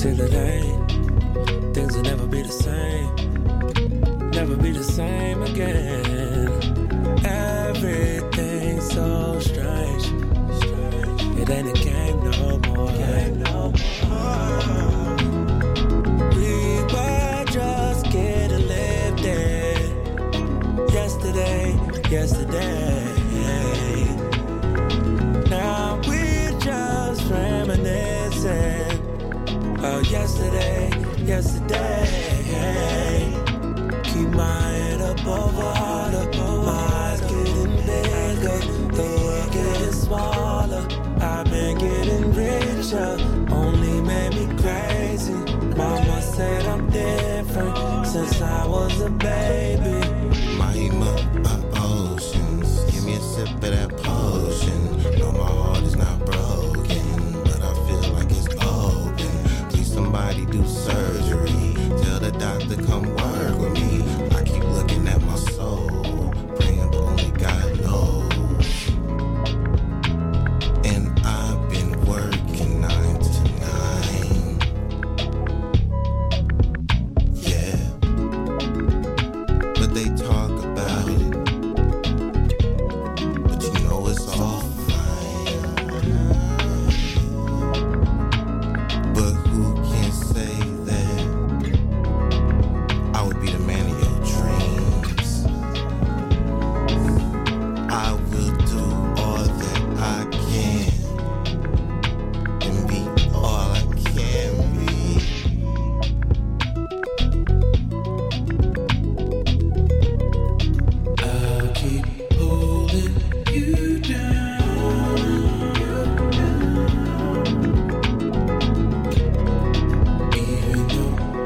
till it ain't. Things will never be the same. Never be the same again. Everything's so strange. It ain't a game no more. We were just getting lived in. Yesterday. Now we're just reminiscing. Oh, yesterday. Keep my head up over water. My eyes getting bigger, the world getting smaller. I've been getting richer, only made me crazy. Mama said I'm different since I was a baby. Mahima, oceans, give me a sip of that potion. No, my heart is not broken, but I feel like it's open. Please somebody do surgery, tell the doctor come work with me. I keep looking at my soul, praying but only God knows. And I've been working 9 to 9. Yeah, but they talk about it, but you know it's all fine. But who can say that I would be the man of your dreams? I will do all that I can and be all I can be. I'll keep holding you down. Even though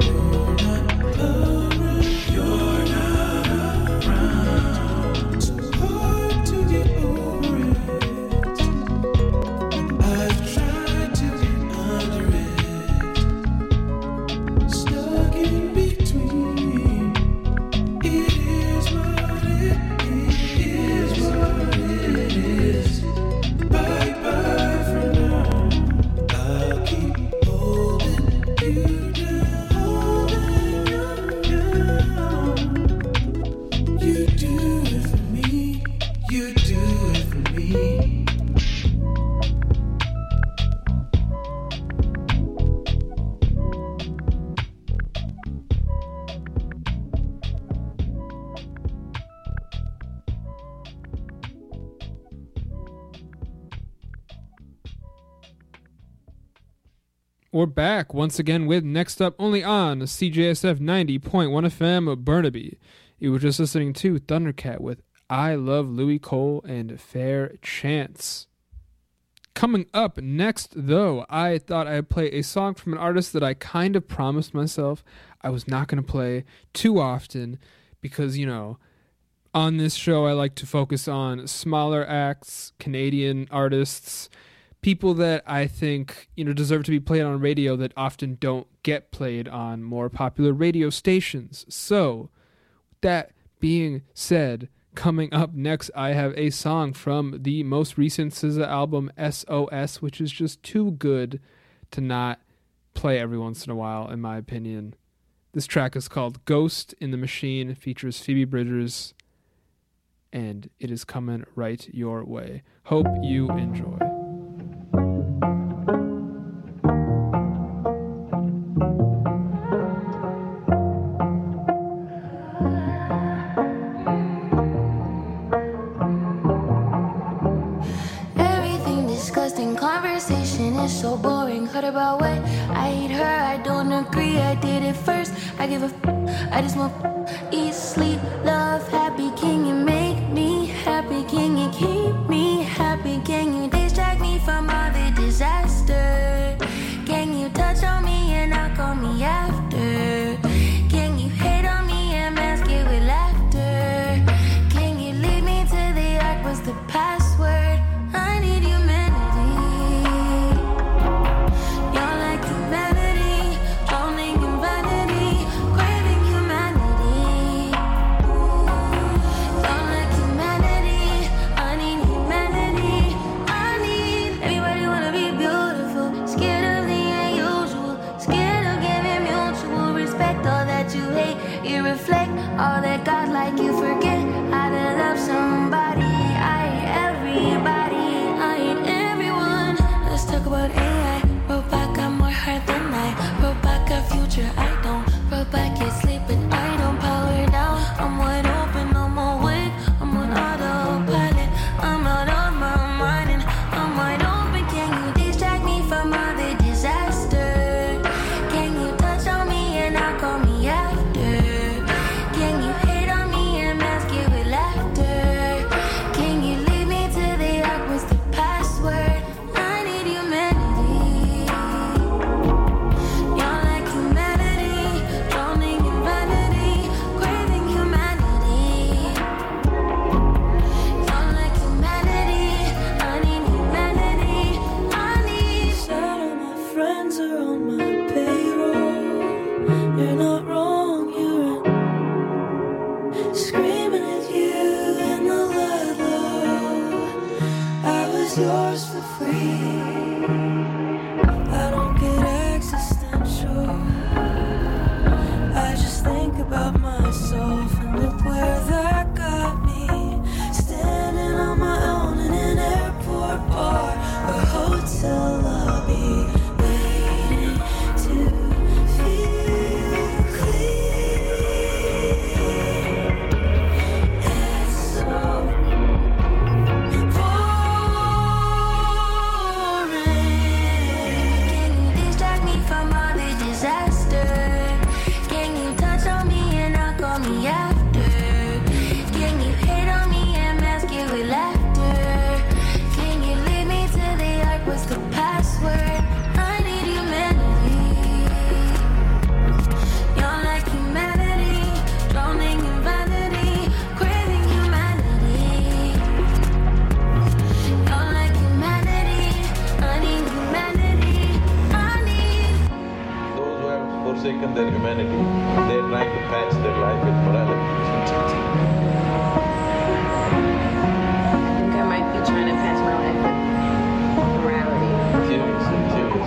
you're not around. So hard to get over it. I've tried to get under it. Stuck in between. It is what it is. Bye for now. I'll keep holding you down. You do it for me. You do it for me. We're back once again with Next Up, only on CJSF 90.1 FM Burnaby. You were just listening to Thundercat with I Love Louis Cole and Fair Chance. Coming up next, though, I thought I'd play a song from an artist that I kind of promised myself I was not going to play too often because, you know, on this show I like to focus on smaller acts, Canadian artists, people that I think, you know, deserve to be played on radio that often don't get played on more popular radio stations. So, that being said, coming up next, I have a song from the most recent SZA album, SOS, which is just too good to not play every once in a while, in my opinion. This track is called Ghost in the Machine, features Phoebe Bridgers, and it is coming right your way. Hope you enjoy. So boring, heard about what I hate her, I don't agree. I did it first, I give a I just want eat, sleep, love, happy. Can you make me happy? Can you keep me happy? Can you distract me from all the disaster? Can you touch on me and not call me after? Can you hate on me and mask it with laughter? Can you lead me to the ark? What's the password? I need humanity. You're like humanity, drowning in vanity, craving humanity. You're like humanity, I need humanity. like you forget how to love somebody. I ain't everybody, I ain't everyone. Let's talk about AI. Robot got more heart than I. Robot got future, I don't. Robot can't sleep but I don't. Power down, I'm wide open, I'm awake, I'm on autopilot. I'm out of my mind and I'm wide open. Can you distract me from all the disaster? Can you touch on me and not call me after? Can you hate on me and mask it with laughter? Can you lead me to the ark? What's the password? I need humanity. You're like humanity, drowning in vanity, craving humanity. You're like humanity, I need humanity. I need. Sad all my friends are on my payroll. You're not wrong, you're screaming at you in the leather. I was yours for free. I don't get existential. I just think about myself and look where that got me. Standing on my own in an airport bar or hotel lobby, waiting to feel clean. It's so boring. Can you distract me from all the disaster? Can you touch on me and not call me after? Can you hate on me and mask it with laughter? Can you lead me to the ark? What's the password? I need humanity. You're like humanity, drowning in vanity, craving humanity. You're like humanity, I need humanity. I need. Those who have forsaken their humanity, they're trying to patch their life with morality. I think I might be trying to patch my life with morality. Seriously.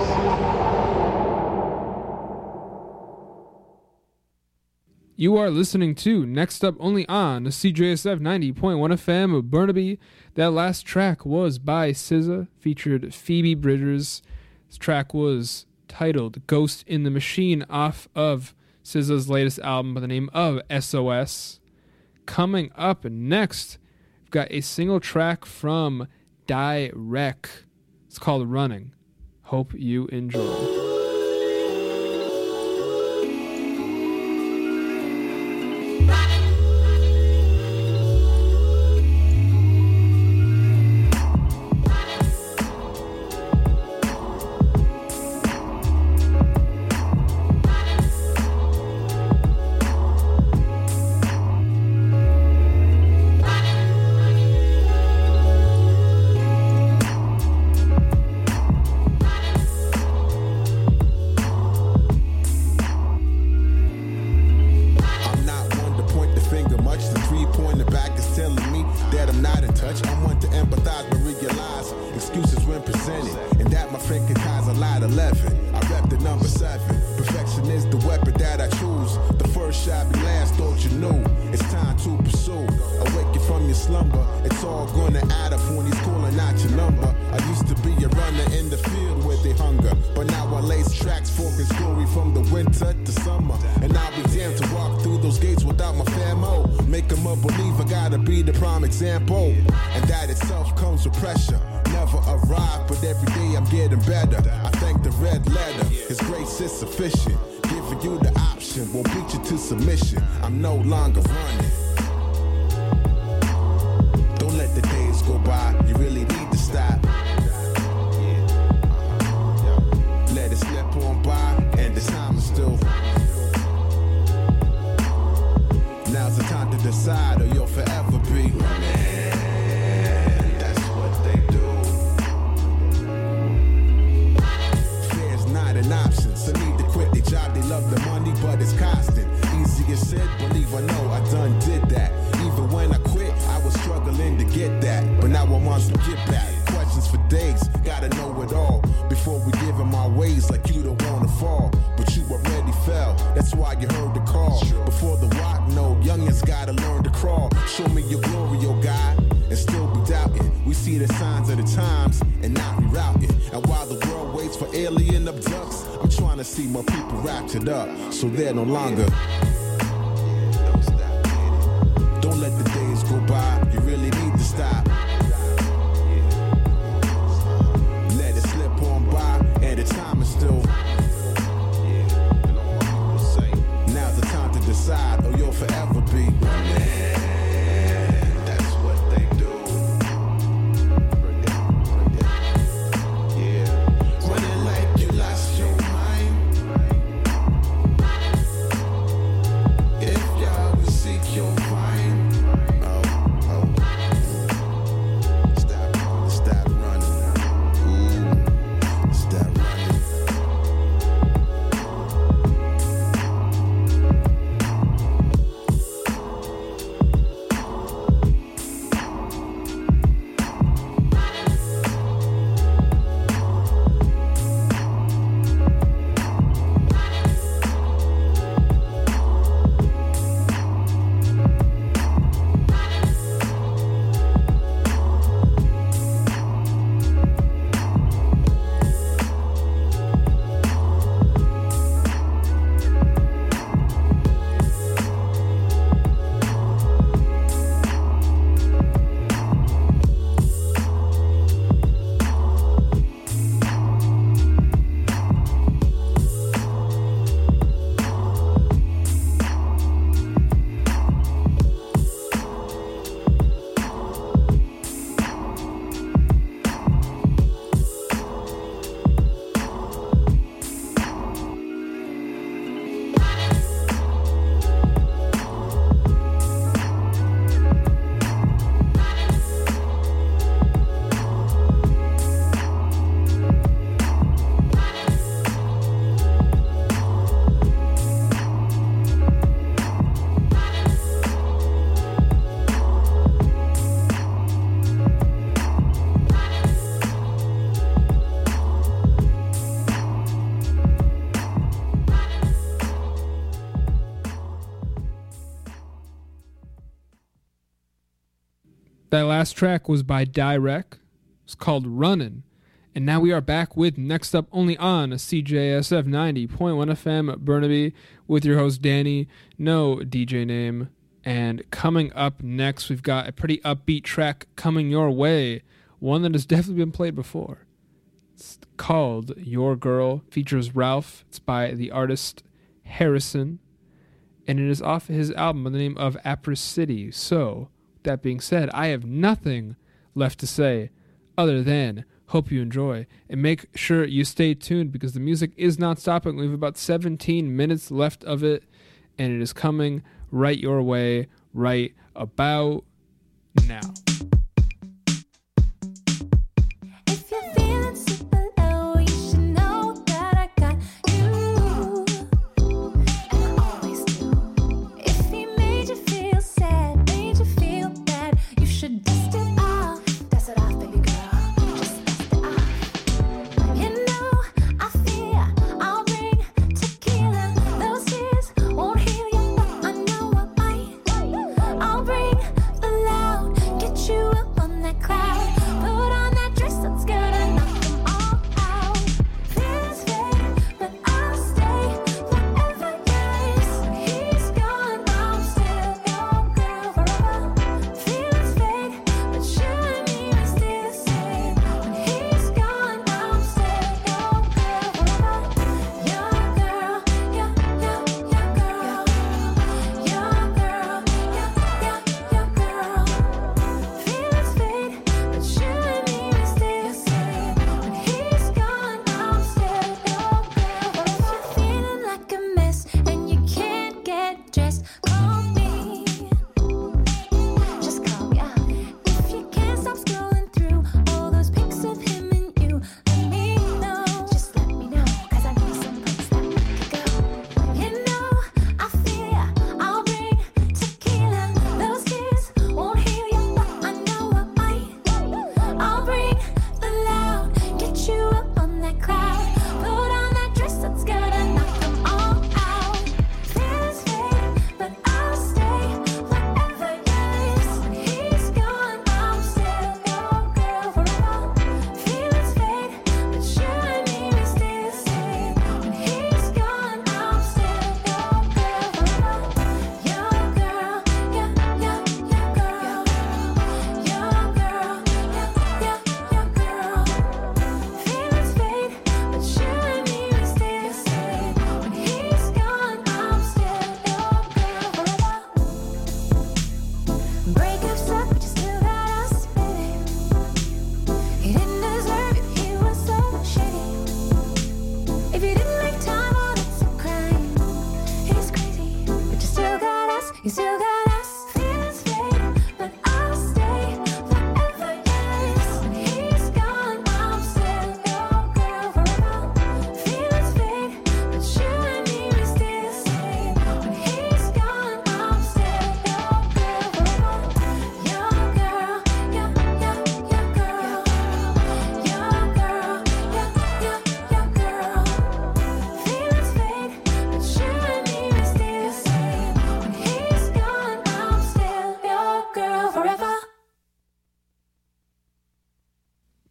You are listening to Next Up only on CJSF 90.1 FM of Burnaby. That last track was by SZA, featured Phoebe Bridgers. This track was titled Ghost in the Machine off of SZA's latest album by the name of SOS. Coming up next, we've got a single track from Direct. It's called Running. Hope you enjoy. get back. Questions for days, gotta know it all before we give in my ways like you don't wanna fall, but you already fell. That's why you heard the call. Before the rock, no, youngins gotta learn to crawl. Show me your glory, oh God, and still be doubting. We see the signs of the times and not rerouting. And while the world waits for alien abducts, I'm trying to see my people raptured up, so they're no longer. Don't let the days go by, you really need to stop. Let it slip on by, and the time is still. Now's the time to decide, or you'll forever be. That's what they do. Yeah. Running like you lost your mind. If y'all would seek your mind. Stop running. Ooh, stop running. That last track was by Direct. It's called Runnin'. And now we are back with Next Up only on CJSF 90.1 FM Burnaby with your host Danny, no DJ name. And coming up next, we've got a pretty upbeat track coming your way. One that has definitely been played before. It's called Your Girl, features Ralph. It's by the artist Harrison. And it is off his album by the name of Apris City. So, that being said, I have nothing left to say other than hope you enjoy. And make sure you stay tuned because the music is not stopping. We have about 17 minutes left of it. And it is coming right your way right about now. If you're feeling super low, you should know that I got you. And I always do. If he made you feel sad, made you feel bad, you should dust it off. Dust it off, baby girl. Just dust it off. You know, I fear I'll bring tequila. Those tears won't heal you, but I know I might. I'll bring the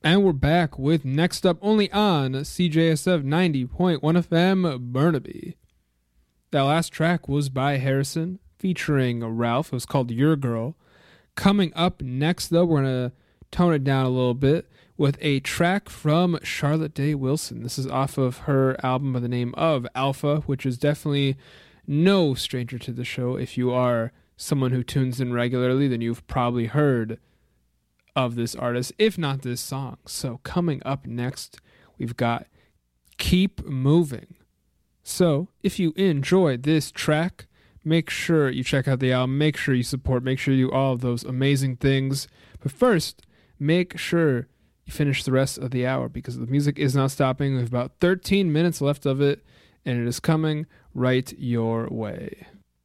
And we're back with Next Up only on CJSF 90.1 FM Burnaby. That last track was by Harrison featuring Ralph. It was called Your Girl. Coming up next, though, we're going to tone it down a little bit with a track from Charlotte Day Wilson. This is off of her album by the name of Alpha, which is definitely no stranger to the show. If you are someone who tunes in regularly, then you've probably heard of this artist, if not this song. So coming up next, we've got Keep Moving. So if you enjoyed this track, make sure you check out the album, make sure you support, make sure you do all of those amazing things. But first, make sure you finish the rest of the hour because the music is not stopping. We have about 13 minutes left of it, and it is coming right your way.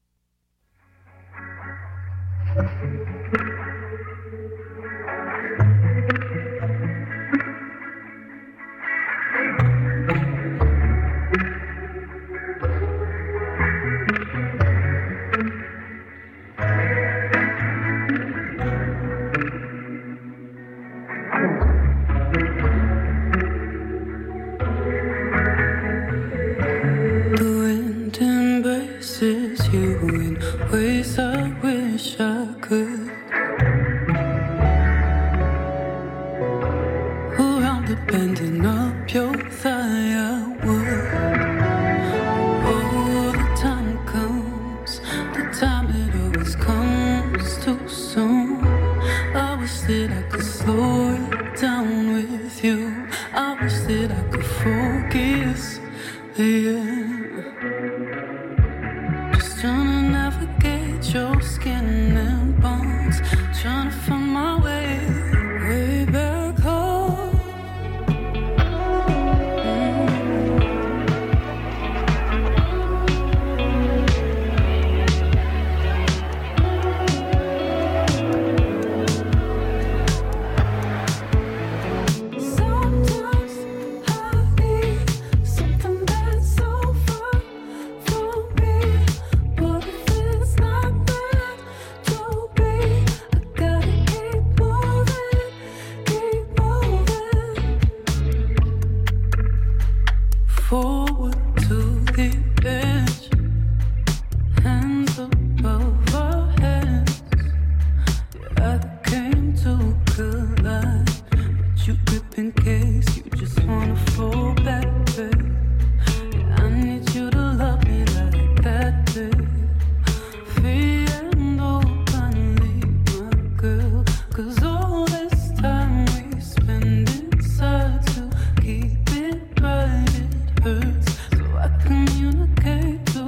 You in ways I wish I could. Around the bending up your thigh I would. Oh, the time comes, the time it always comes too soon. I wish that I could slow it down with you. I wish that I could focus, yeah. Trying to navigate your skin and bones, trying to find my way back home. Sometimes I need something that's so far from me. But if it's not meant to be, I gotta keep moving, keep moving. Forward to the edge, hands above our heads. Yeah, I came to collide, but you grip in case you just wanna fall back, babe. Yeah, I need you to love me like that, babe. Free and openly, my girl. 'Cause all this time we spend inside to keep it right, it hurts. So I communicate to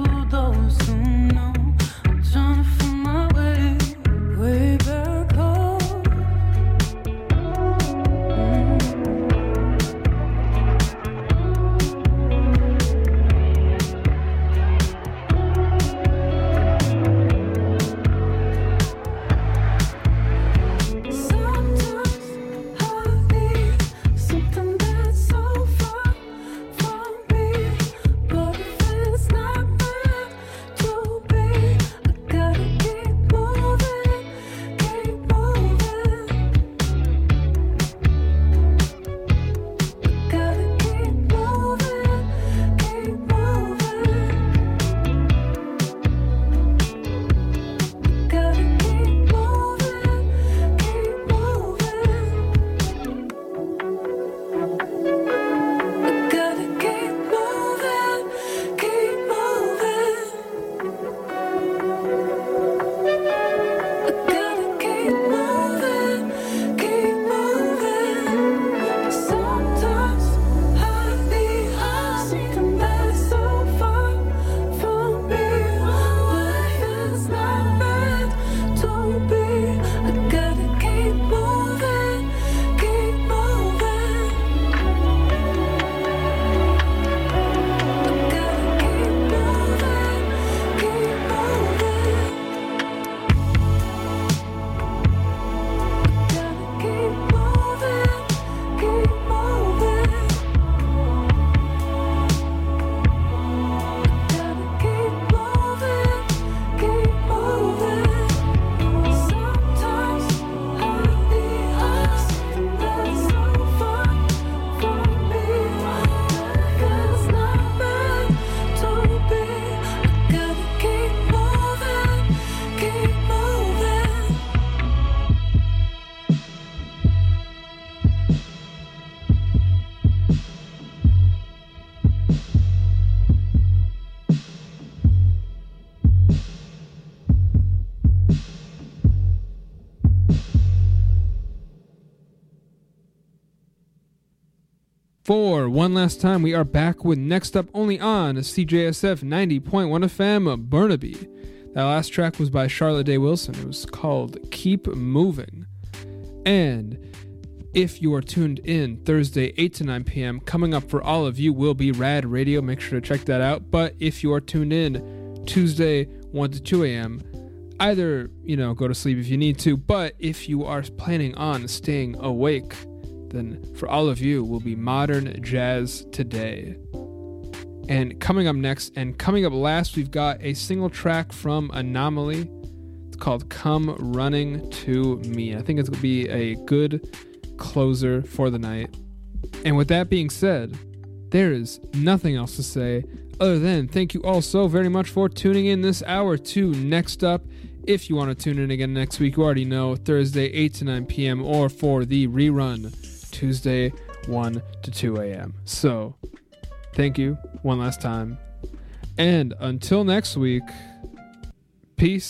For one last time, we are back with Next Up only on CJSF 90.1 FM Burnaby. That last track was by Charlotte Day Wilson. It was called Keep Moving. And if you are tuned in Thursday 8 to 9 p.m., coming up for all of you will be Rad Radio. Make sure to check that out. But if you are tuned in Tuesday 1 to 2 a.m., either, go to sleep if you need to. But if you are planning on staying awake, then for all of you will be Modern Jazz Today. And coming up next and coming up last, we've got a single track from Anomaly. It's called Come Running to Me. I think it's going to be a good closer for the night. And with that being said, there is nothing else to say other than thank you all so very much for tuning in this hour to Next Up. If you want to tune in again next week, you already know, Thursday 8 to 9 p.m. or for the rerun Tuesday 1 to 2 a.m. So, thank you one last time. And until next week, peace.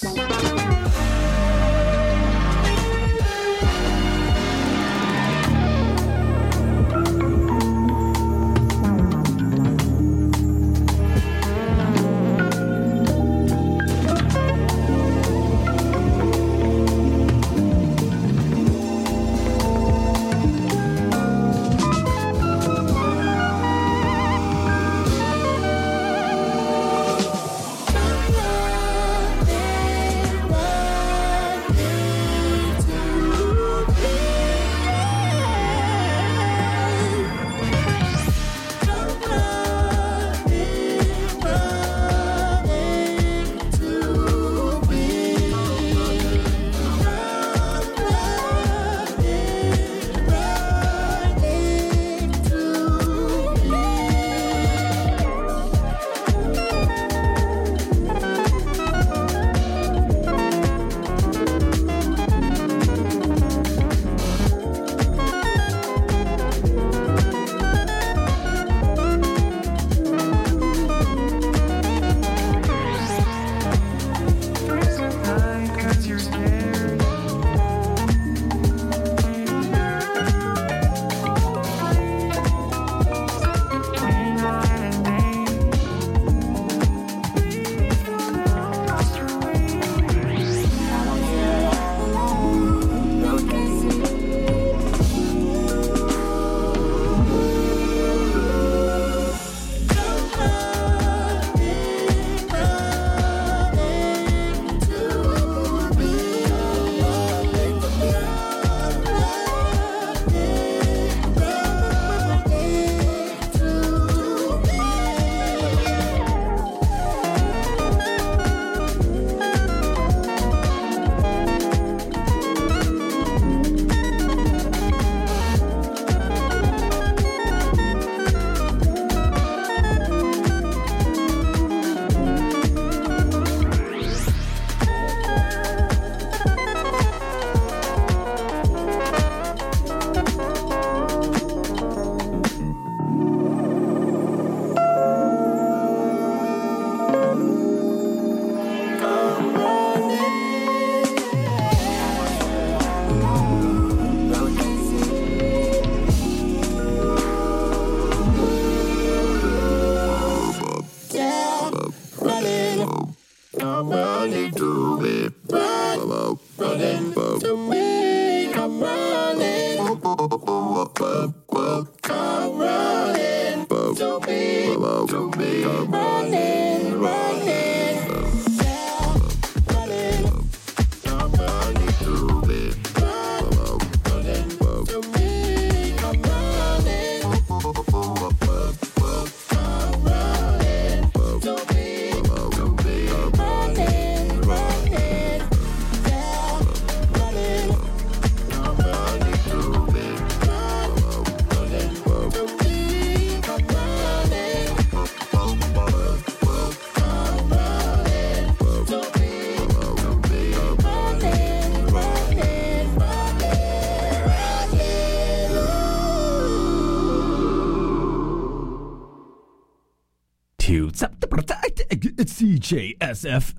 CJSF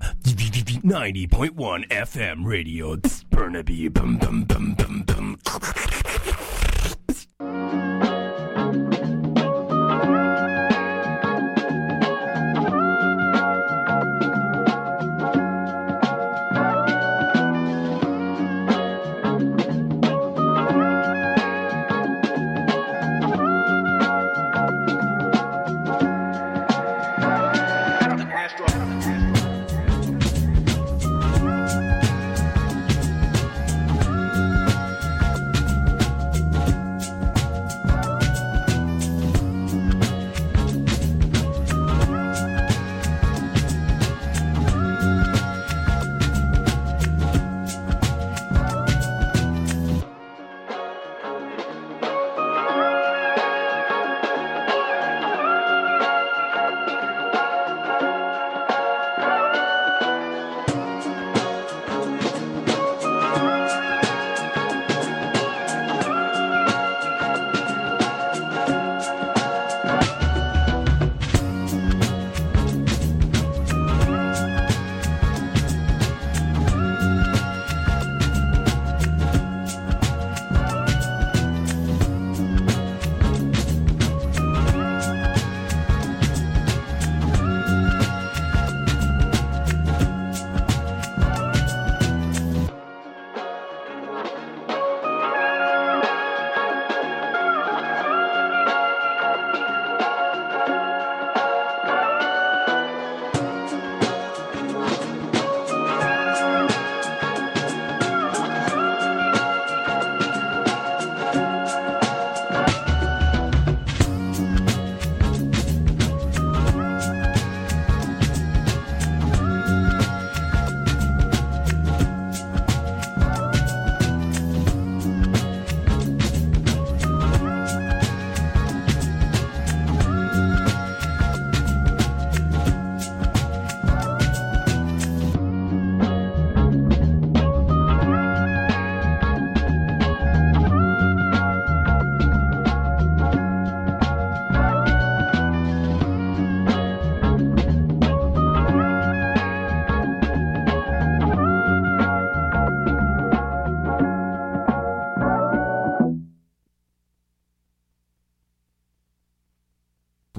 90.1 FM radio. Burnaby. Bum, bum, bum, bum, bum.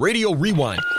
Radio Rewind.